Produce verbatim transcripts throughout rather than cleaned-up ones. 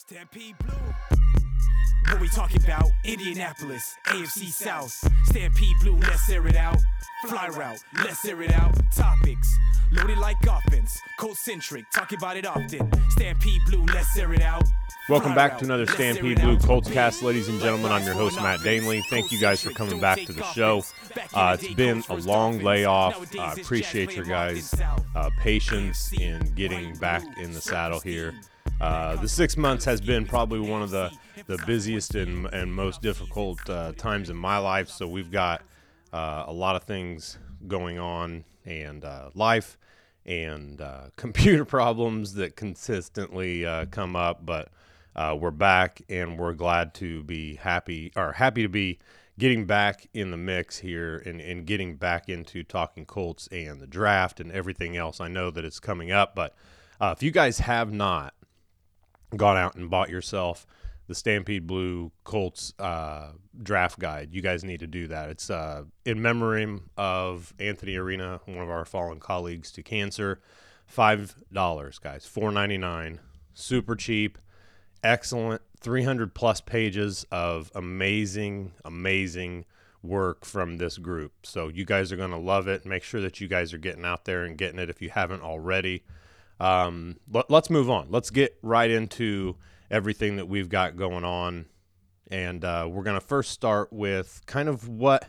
Stampede Blue. What we talking about? Indianapolis, A F C South. Stampede Blue, let's air it out. Fly route, let's air it out. Topics, loaded like offense. Colts-centric, talk about it often. Stampede Blue, let's air it out. Welcome back to another Stampede Blue Coltscast, ladies and gentlemen. I'm your host, Matt Danley. Thank you guys for coming back to the show. Uh, it's been a long layoff. I uh, appreciate your guys' uh, patience in getting back in the saddle here. Uh, the six months has been probably one of the, the busiest and, and most difficult uh, times in my life, so we've got uh, a lot of things going on, and uh, life and uh, computer problems that consistently uh, come up, but Uh, we're back, and we're glad to be happy, or happy to be getting back in the mix here and, and getting back into talking Colts and the draft and everything else. I know that it's coming up, but uh, if you guys have not gone out and bought yourself the Stampede Blue Colts uh, draft guide, you guys need to do that. It's uh, in memory of Anthony Arena, one of our fallen colleagues to cancer. five dollars, guys, four ninety-nine, super cheap. Excellent, three hundred plus pages of amazing, amazing work from this group. So you guys are going to love it. Make sure that you guys are getting out there and getting it if you haven't already. Um, let, let's move on. Let's get right into everything that we've got going on. And uh, we're going to first start with kind of what,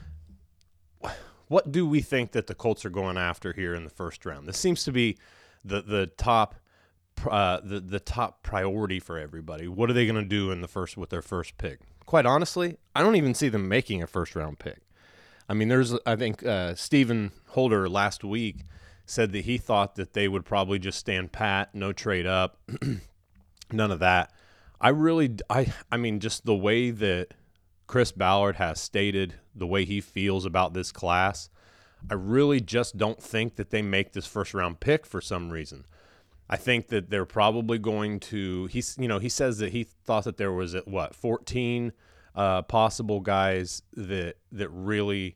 what do we think that the Colts are going after here in the first round? This seems to be the, the top Uh, the the top priority for everybody. What are they going to do in the first with their first pick? Quite honestly, I don't even see them making a first round pick. I mean, there's I think uh, Stephen Holder last week said that he thought that they would probably just stand pat, no trade up, none of that. I really, I I mean, just the way that Chris Ballard has stated the way he feels about this class, I really just don't think that they make this first round pick for some reason. I think that they're probably going to. He's, you know, he says that he thought that there was what fourteen uh, possible guys that that really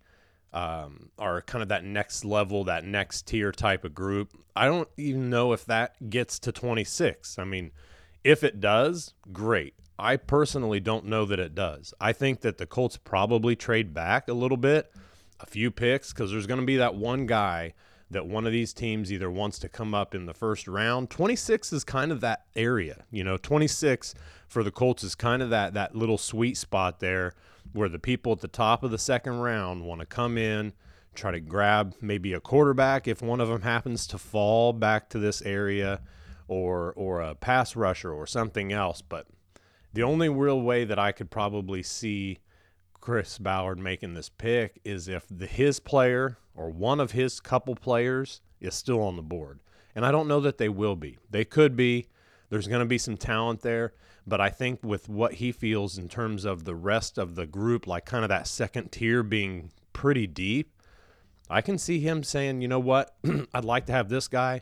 um, are kind of that next level, that next tier type of group. I don't even know if that gets to twenty-six. I mean, if it does, great. I personally don't know that it does. I think that the Colts probably trade back a little bit, a few picks, because there's going to be that one guy that one of these teams either wants to come up in the first round. twenty-six is kind of that area. You know, twenty-six for the Colts is kind of that that little sweet spot there where the people at the top of the second round want to come in, try to grab maybe a quarterback if one of them happens to fall back to this area, or or a pass rusher or something else. But the only real way that I could probably see Chris Ballard making this pick is if the, his player or one of his couple players is still on the board. And I don't know that they will be. They could be. There's going to be some talent there. But I think with what he feels in terms of the rest of the group, like kind of that second tier being pretty deep, I can see him saying, you know what, I'd like to have this guy,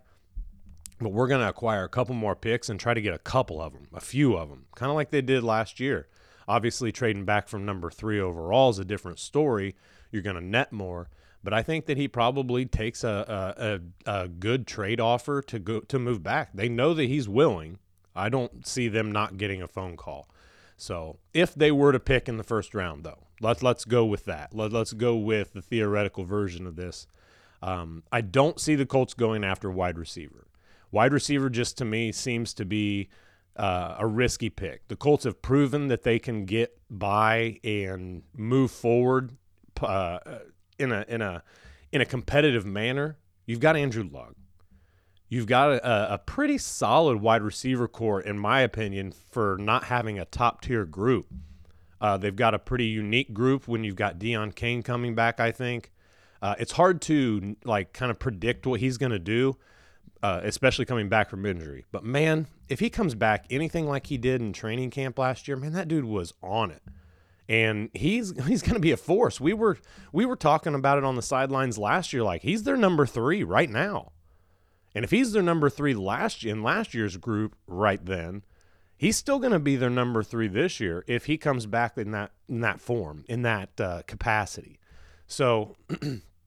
but we're going to acquire a couple more picks and try to get a couple of them, a few of them, kind of like they did last year. Obviously, trading back from number three overall is a different story. You're going to net more. But I think that he probably takes a, a, a, a good trade offer to go to move back. They know that he's willing. I don't see them not getting a phone call. So if they were to pick in the first round, though, let's, let's go with that. Let, let's go with the theoretical version of this. Um, I don't see the Colts going after wide receiver. Wide receiver just to me seems to be Uh, a risky pick. The Colts have proven that they can get by and move forward uh, in a in a in a competitive manner. You've got Andrew Luck. You've got a, a pretty solid wide receiver core, in my opinion, for not having a top tier group. Uh, they've got a pretty unique group when you've got Deion Kane coming back. I think uh, it's hard to like kind of predict what he's going to do. Uh, especially coming back from injury. But, man, if he comes back anything like he did in training camp last year, man, that dude was on it. And he's he's going to be a force. We were we were talking about it on the sidelines last year, like he's their number three right now. And if he's their number three last in last year's group right then, he's still going to be their number three this year if he comes back in that in that form, in that uh, capacity. So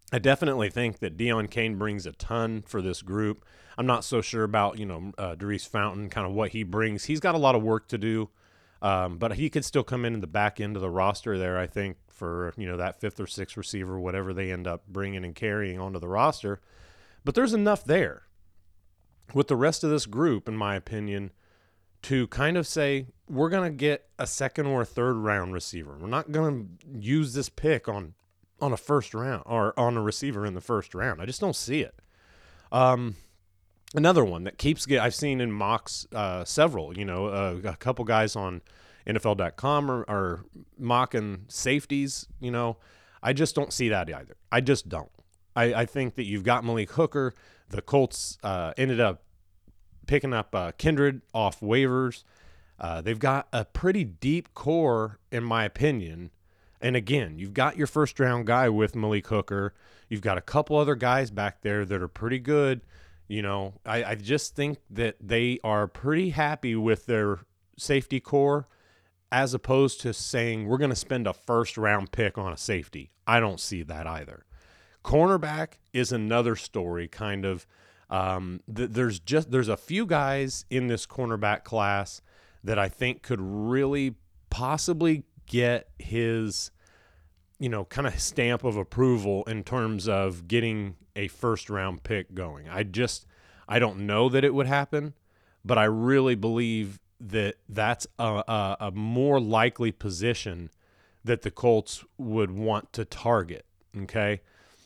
I definitely think that Deon Cain brings a ton for this group. I'm not so sure about, you know, uh, Darius Fountain, kind of what he brings. He's got a lot of work to do, um, but he could still come in in the back end of the roster there, I think, for, you know, that fifth or sixth receiver, whatever they end up bringing and carrying onto the roster. But there's enough there with the rest of this group, in my opinion, to kind of say we're going to get a second or a third round receiver. We're not going to use this pick on on a first round or on a receiver in the first round. I just don't see it. Um, another one that keeps get I've seen in mocks uh, several, you know, uh, a couple guys on N F L dot com are, are mocking safeties, you know. I just don't see that either. I just don't. I, I think that you've got Malik Hooker. The Colts uh, ended up picking up uh, Kindred off waivers. Uh, they've got a pretty deep core, in my opinion. And again, you've got your first round guy with Malik Hooker. You've got a couple other guys back there that are pretty good. You know, I, I just think that they are pretty happy with their safety core, as opposed to saying we're going to spend a first round pick on a safety. I don't see that either. Cornerback is another story, kind of. Um, th- there's just there's a few guys in this cornerback class that I think could really possibly get his, you know, kind of stamp of approval in terms of getting a first round pick going. I just, I don't know that it would happen, but I really believe that that's a, a, a more likely position that the Colts would want to target. Okay.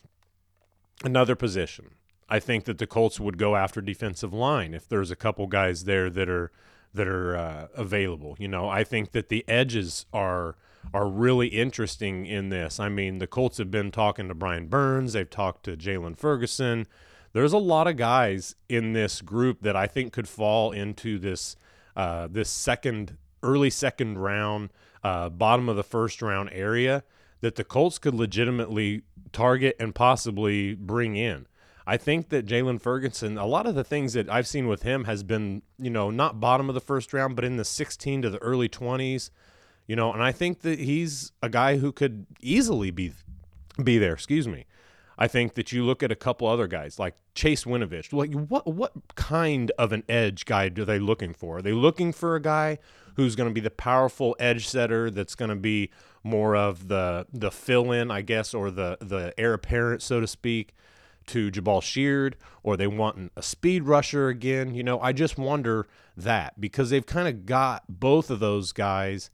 Another position, I think that the Colts would go after defensive line if there's a couple guys there that are that are uh, available. You know, I think that the edges are are really interesting in this. I mean, the Colts have been talking to Brian Burns. They've talked to Jalen Ferguson. There's a lot of guys in this group that I think could fall into this uh, this second, early second round, uh, bottom of the first round area that the Colts could legitimately target and possibly bring in. I think that Jalen Ferguson, a lot of the things that I've seen with him has been, you know, not bottom of the first round, but in the sixteen to the early twenties, you know, and I think that he's a guy who could easily be be there, excuse me. I think that you look at a couple other guys like Chase Winovich. Like, what what kind of an edge guy are they looking for? Are they looking for a guy who's going to be the powerful edge setter that's going to be more of the the fill-in, I guess, or the, the heir apparent, so to speak, to Jabal Sheard, or they want a speed rusher again? You know, I just wonder that, because they've kind of got both of those guys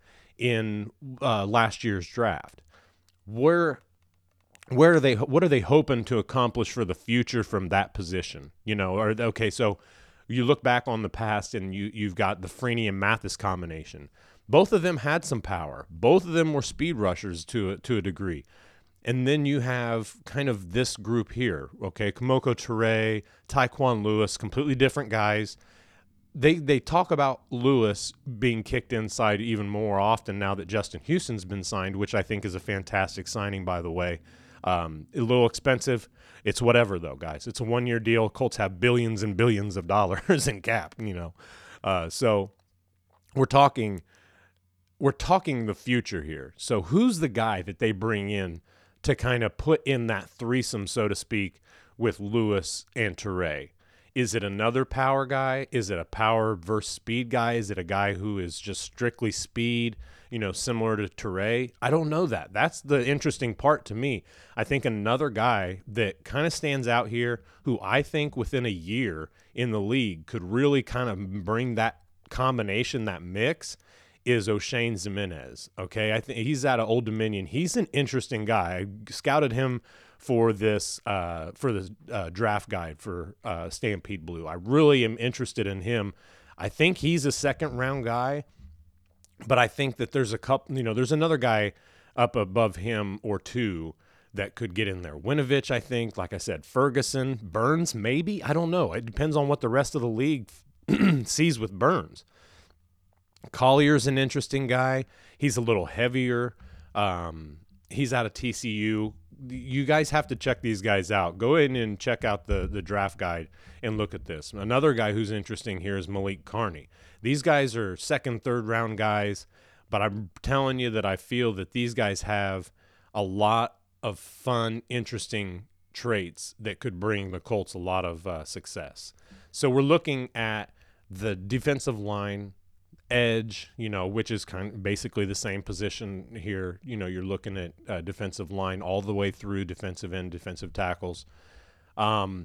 in uh, last year's draft. Where where are they? What are they hoping to accomplish for the future from that position? You know, or okay, so you look back on the past and you you've got the Freeney and Mathis combination. Both of them had some power. Both of them were speed rushers to a, to a degree. And then you have kind of this group here, okay? Kemoko Turay, Tyquan Lewis, completely different guys. They they talk about Lewis being kicked inside even more often now that Justin Houston's been signed, which I think is a fantastic signing, by the way. Um, a little expensive. It's whatever, though, guys. It's a one-year deal. Colts have billions and billions of dollars in cap, you know. Uh, so we're talking we're talking the future here. So who's the guy that they bring in to kind of put in that threesome, so to speak, with Lewis and Turay? Is it another power guy? Is it a power versus speed guy? Is it a guy who is just strictly speed, you know, similar to Turay? I don't know that. That's the interesting part to me. I think another guy that kind of stands out here, who I think within a year in the league could really kind of bring that combination, that mix, is O'Shane Ximines. Okay, I think he's out of Old Dominion. He's an interesting guy. I scouted him for this uh, for the uh, draft guide for uh, Stampede Blue. I really am interested in him. I think he's a second round guy, but I think that there's a couple. You know, there's another guy up above him or two that could get in there. Winovich, I think. Like I said, Ferguson, Burns, maybe. I don't know. It depends on what the rest of the league sees with Burns. Collier's an interesting guy. He's a little heavier. Um, he's out of T C U. You guys have to check these guys out. Go in and check out the, the draft guide and look at this. Another guy who's interesting here is Malik Carney. These guys are second, third round guys, but I'm telling you that I feel that these guys have a lot of fun, interesting traits that could bring the Colts a lot of uh, success. So we're looking at the defensive line, edge, you know, which is kind of basically the same position here. You know, you're looking at uh, defensive line all the way through defensive end, defensive tackles. Um,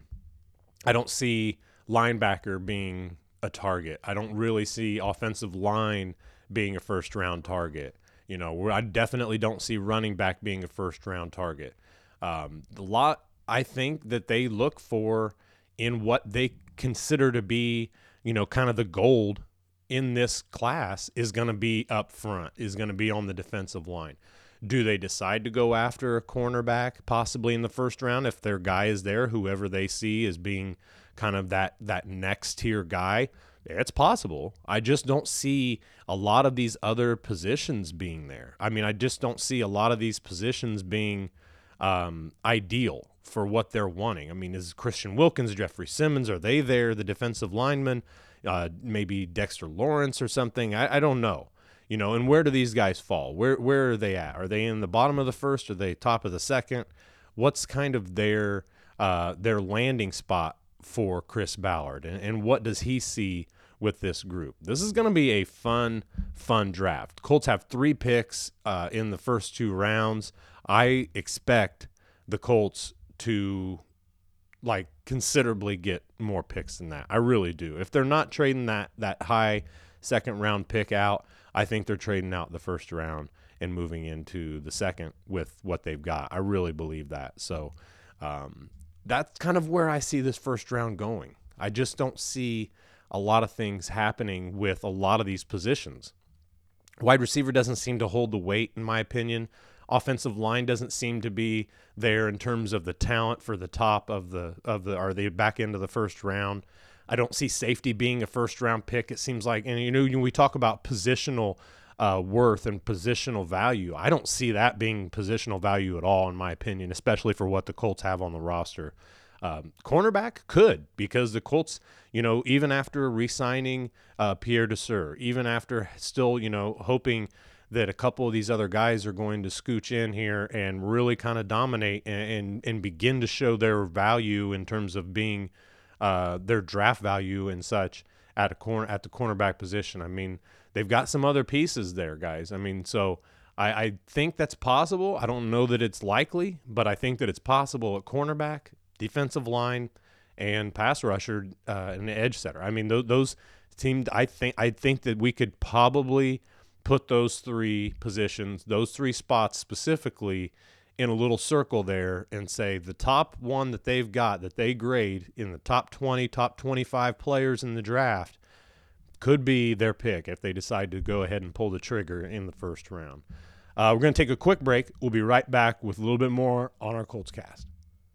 I don't see linebacker being a target. I don't really see offensive line being a first round target. You know, where I definitely don't see running back being a first round target. Um, the lot I think that they look for in what they consider to be, you know, kind of the gold in this class is going to be up front, is going to be on the defensive line. Do they decide to go after a cornerback possibly in the first round if their guy is there, whoever they see as being kind of that that next tier guy? It's possible. I just don't see a lot of these other positions being there. I mean, I just don't see a lot of these positions being um, ideal for what they're wanting. I mean, is Christian Wilkins, Jeffrey Simmons, are they there, the defensive linemen? Uh, maybe Dexter Lawrence or something. I, I don't know. You know, and where do these guys fall? Where where are they at? Are they in the bottom of the first? Are they top of the second? What's kind of their uh, their landing spot for Chris Ballard, and, and what does he see with this group? This is going to be a fun, fun draft. Colts have three picks uh, in the first two rounds. I expect the Colts to like considerably get more picks than that. I really do. If they're not trading that that high second round pick out, I think they're trading out the first round and moving into the second with what they've got. I really believe that. So um, that's kind of where I see this first round going. I just don't see a lot of things happening with a lot of these positions. Wide receiver doesn't seem to hold the weight, in my opinion. Offensive line doesn't seem to be there in terms of the talent for the top of the of the or the back end of the first round. I don't see safety being a first round pick. It seems like, and you know, when we talk about positional uh, worth and positional value, I don't see that being positional value at all, in my opinion, especially for what the Colts have on the roster. Um, cornerback could, because the Colts, you know, even after re-signing uh, Pierre Desir, even after still, you know, hoping that a couple of these other guys are going to scooch in here and really kind of dominate and, and, and begin to show their value in terms of being uh, their draft value and such at a corner at the cornerback position. I mean, they've got some other pieces there, guys. I mean, so I, I think that's possible. I don't know that it's likely, but I think that it's possible at cornerback, defensive line, and pass rusher uh, and edge setter. I mean, those, those teams. I think I think that we could probably put those three positions, those three spots specifically, in a little circle there and say the top one that they've got that they grade in the top twenty, top twenty-five players in the draft could be their pick if they decide to go ahead and pull the trigger in the first round. Uh, we're going to take a quick break. We'll be right back with a little bit more on our Colts cast.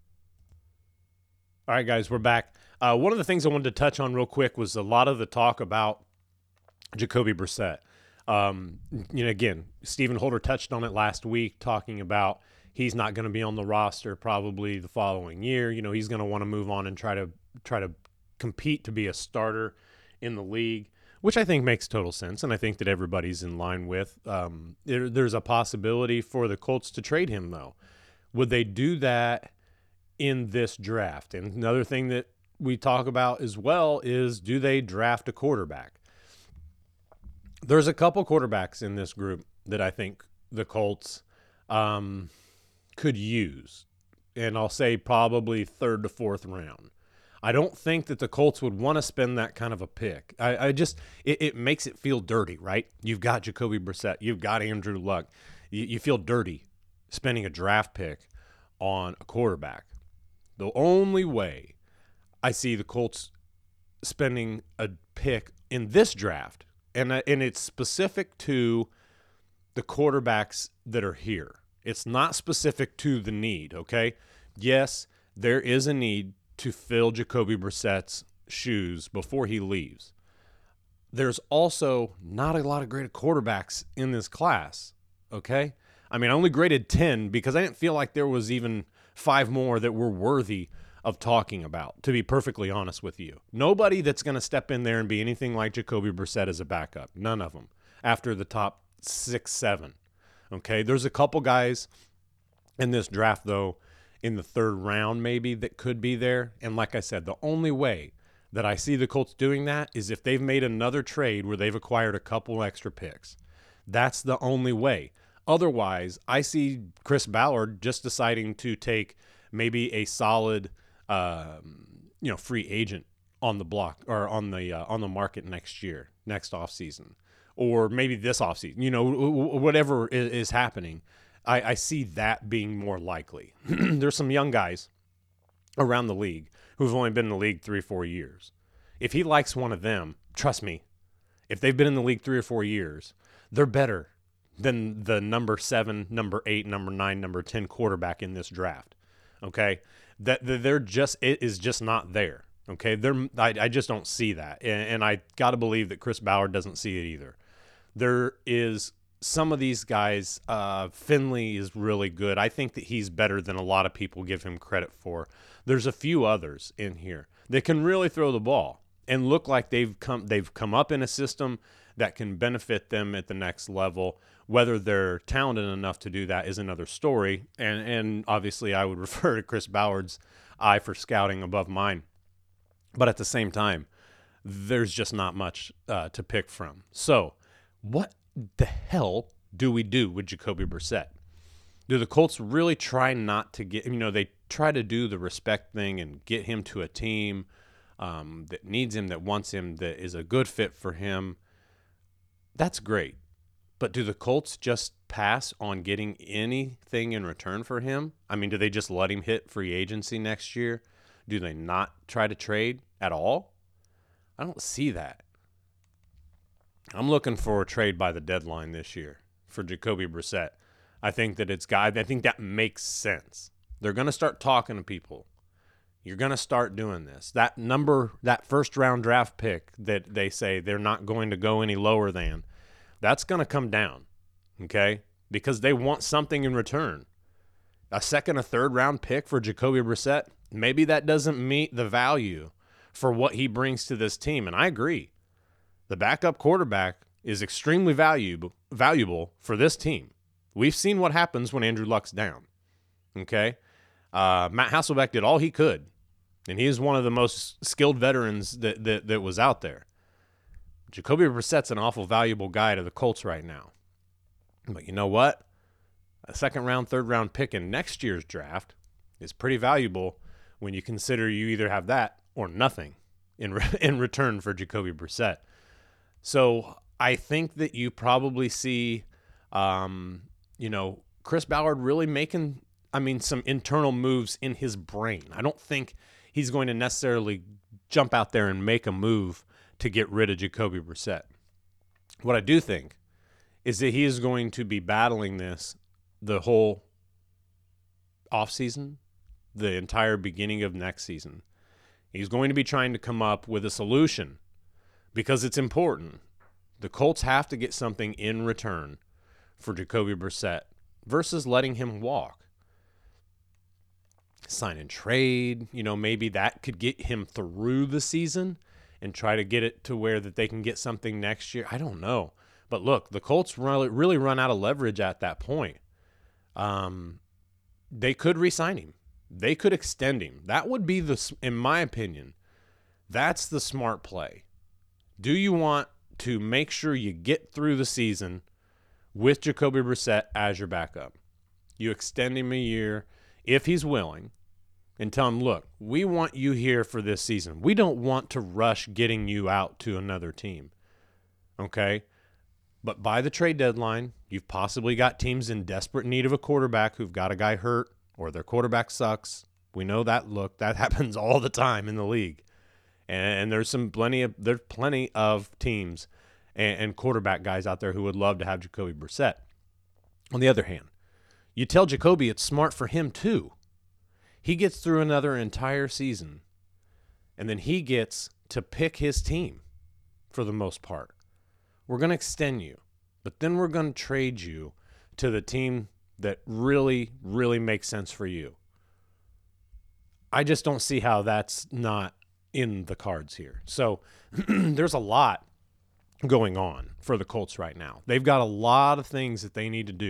All right, guys, we're back. Uh, one of the things I wanted to touch on real quick was a lot of the talk about Jacoby Brissett. Um, you know, again, Stephen Holder touched on it last week, talking about he's not going to be on the roster probably the following year. You know, he's going to want to move on and try to try to compete to be a starter in the league, which I think makes total sense, and I think that everybody's in line with. Um, there, there's a possibility for the Colts to trade him, though. Would they do that in this draft? And another thing that we talk about as well is, do they draft a quarterback? There's a couple quarterbacks in this group that I think the Colts um, could use, and I'll say probably third to fourth round. I don't think that the Colts would want to spend that kind of a pick. I, I just it, it makes it feel dirty, right? You've got Jacoby Brissett, you've got Andrew Luck. You, you feel dirty spending a draft pick on a quarterback. The only way I see the Colts spending a pick in this draft, and and it's specific to the quarterbacks that are here. It's not specific to the need, okay? Yes, there is a need to fill Jacoby Brissett's shoes before he leaves. There's also not a lot of great quarterbacks in this class, okay? I mean, I only graded ten because I didn't feel like there was even five more that were worthy of talking about, to be perfectly honest with you. Nobody that's going to step in there and be anything like Jacoby Brissett as a backup. None of them after the top six, seven. Okay, there's a couple guys in this draft, though, in the third round maybe that could be there. And like I said, the only way that I see the Colts doing that is if they've made another trade where they've acquired a couple extra picks. That's the only way. Otherwise, I see Chris Ballard just deciding to take maybe a solid, um, you know, free agent on the block or on the uh, on the market next year, next offseason, or maybe this offseason. You know, whatever is, is happening, I, I see that being more likely. There's some young guys around the league who've only been in the league three or four years. If he likes one of them, trust me, if they've been in the league three or four years, they're better than the number seven, number eight, number nine, number ten quarterback in this draft. Okay, that they're just it is just not there. Okay, they're I, I just don't see that, and, and I got to believe that Chris Ballard doesn't see it either. There is some of these guys. Uh, Finley is really good. I think that he's better than a lot of people give him credit for. There's a few others in here that can really throw the ball and look like they've come they've come up in a system that can benefit them at the next level. Whether they're talented enough to do that is another story. And and obviously I would refer to Chris Ballard's eye for scouting above mine. But at the same time, there's just not much uh, to pick from. So what the hell do we do with Jacoby Brissett? Do the Colts really try not to get, you know, they try to do the respect thing and get him to a team um, that needs him, that wants him, that is a good fit for him? That's great. But do the Colts just pass on getting anything in return for him? I mean, do they just let him hit free agency next year? Do they not try to trade at all? I don't see that. I'm looking for a trade by the deadline this year for Jacoby Brissett. I think that it's got, I think that makes sense. They're going to start talking to people. You're going to start doing this. That number, that first round draft pick that they say they're not going to go any lower than, that's going to come down, okay? Because they want something in return. A second, a third round pick for Jacoby Brissett, maybe that doesn't meet the value for what he brings to this team. And I agree. The backup quarterback is extremely valuable valuable for this team. We've seen what happens when Andrew Luck's down, okay? Uh, Matt Hasselbeck did all he could, and he is one of the most skilled veterans that, that, that was out there. Jacoby Brissett's an awful valuable guy to the Colts right now. But you know what? A second round, third round pick in next year's draft is pretty valuable when you consider you either have that or nothing in re- in return for Jacoby Brissett. So I think that you probably see, um, you know, Chris Ballard really making, I mean, some internal moves in his brain. I don't think he's going to necessarily jump out there and make a move to get rid of Jacoby Brissett. What I do think is that he is going to be battling this the whole offseason, the entire beginning of next season. He's going to be trying to come up with a solution because it's important. The Colts have to get something in return for Jacoby Brissett versus letting him walk. Sign and trade, you know, maybe that could get him through the season and try to get it to where that they can get something next year. I don't know. But look, the Colts really, really run out of leverage at that point. Um, they could re-sign him. They could extend him. That would be the, in my opinion, that's the smart play. Do you want to make sure you get through the season with Jacoby Brissett as your backup? You extend him a year if he's willing and tell him, look, we want you here for this season. We don't want to rush getting you out to another team. Okay? But by the trade deadline, you've possibly got teams in desperate need of a quarterback who've got a guy hurt or their quarterback sucks. We know that look. That happens all the time in the league. And, and there's some plenty of there's plenty of teams and, and quarterback guys out there who would love to have Jacoby Brissett. On the other hand, you tell Jacoby it's smart for him too. He gets through another entire season, and then he gets to pick his team for the most part. We're going to extend you, but then we're going to trade you to the team that really, really makes sense for you. I just don't see how that's not in the cards here. So there's a lot going on for the Colts right now. They've got a lot of things that they need to do.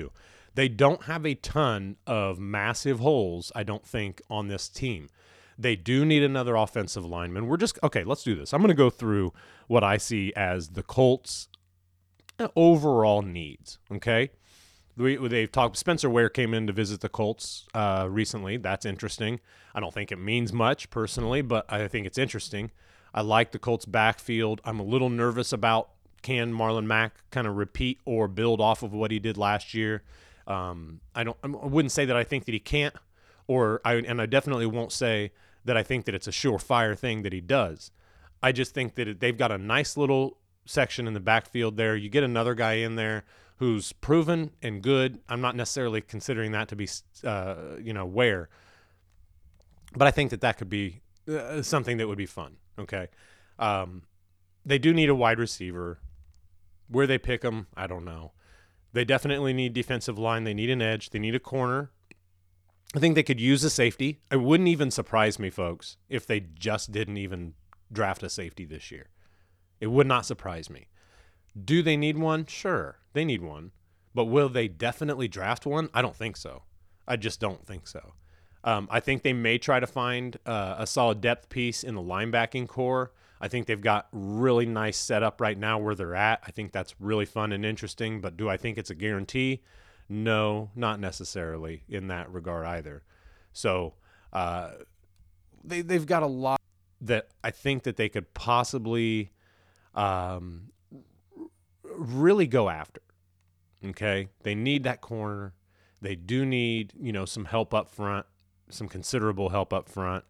They don't have a ton of massive holes, I don't think, on this team. They do need another offensive lineman. We're just, okay, let's do this. I'm going to go through what I see as the Colts' overall needs, okay? We, they've talked, Spencer Ware came in to visit the Colts uh, recently. That's interesting. I don't think it means much personally, but I think it's interesting. I like the Colts' backfield. I'm a little nervous about can Marlon Mack kind of repeat or build off of what he did last year. Um, I don't. I wouldn't say that I think that he can't, or I and I definitely won't say that I think that it's a surefire thing that he does. I just think that it, they've got a nice little section in the backfield there. You get another guy in there who's proven and good. I'm not necessarily considering that to be, uh, you know, Ware, but I think that that could be uh, something that would be fun. Okay, um, they do need a wide receiver. Where they pick them, I don't know. They definitely need defensive line. They need an edge. They need a corner. I think they could use a safety. It wouldn't even surprise me, folks, if they just didn't even draft a safety this year. It would not surprise me. Do they need one? Sure, they need one. But will they definitely draft one? I don't think so. I just don't think so. Um, I think they may try to find uh, a solid depth piece in the linebacking core. I think they've got really nice setup right now where they're at. I think that's really fun and interesting. But do I think it's a guarantee? No, not necessarily in that regard either. So uh, they, they've got a lot that I think that they could possibly um, really go after. Okay? They need that corner. They do need, you know, some help up front, some considerable help up front.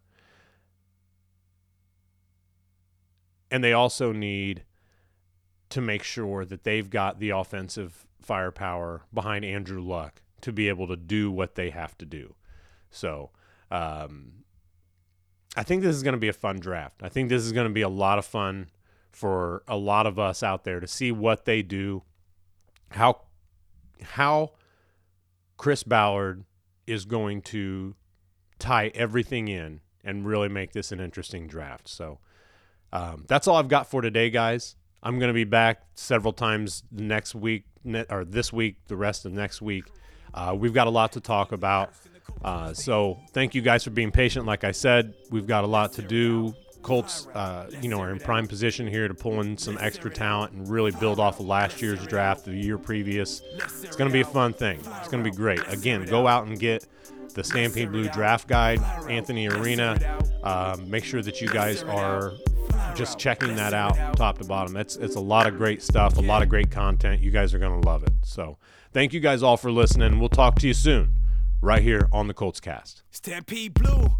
And they also need to make sure that they've got the offensive firepower behind Andrew Luck to be able to do what they have to do. So um, I think this is going to be a fun draft. I think this is going to be a lot of fun for a lot of us out there to see what they do, how how Chris Ballard is going to tie everything in and really make this an interesting draft. So um, that's all I've got for today, guys. I'm going to be back several times next week, or this week, the rest of next week. Uh, we've got a lot to talk about. Uh, so thank you guys for being patient. Like I said, we've got a lot to do. Colts, uh, you know, are in prime position here to pull in some extra talent and really build off of last year's draft, the year previous. It's going to be a fun thing. It's going to be great. Again, go out and get the Stampede Blue Draft Guide, Anthony Arena. Um, make sure that you guys are just checking that out top to bottom. It's, it's a lot of great stuff, a lot of great content. You guys are going to love it. So thank you guys all for listening. We'll talk to you soon right here on the Colts Cast. Stampede Blue.